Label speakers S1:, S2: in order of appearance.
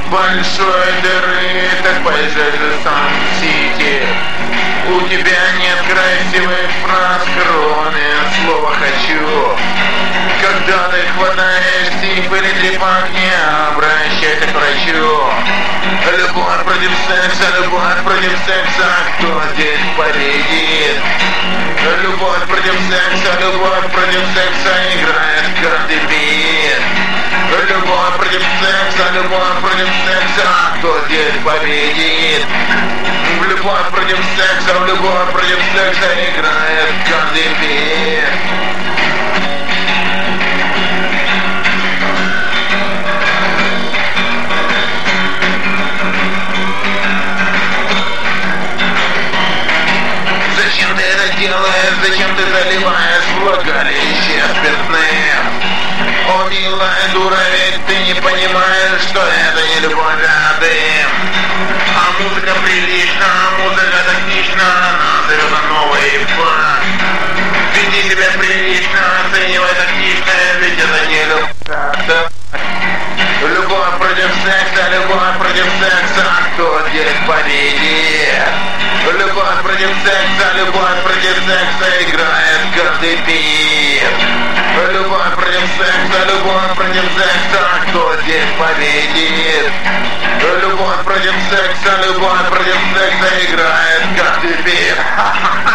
S1: большой дыры, так поезжай же Сан-Сити. У тебя нет красивых фраз, кроме слова «хочу». Когда ты хватаешь тип или трепак, не обращайся к врачу. Любовь против секса, кто здесь победит? Любовь против секса, играет каждый бит. Любовь против секса, кто здесь победит? Любовь против секса, играет каждый бит. Зачем ты это делаешь? Зачем ты заливаешь влагалище спиртным? О, милая дура, ведь ты не понимаешь, что это не любовь, а дым. А музыка прилична, музыка тактична, она зовет на новый факт. Веди себя прилично, оценивай тактично, ведь это не любовь. Любовь против секса, кто здесь победит? Любовь против секса, играет каждый бит. Любовь против секса, кто здесь победит? Любовь против секса, играет каждый бит.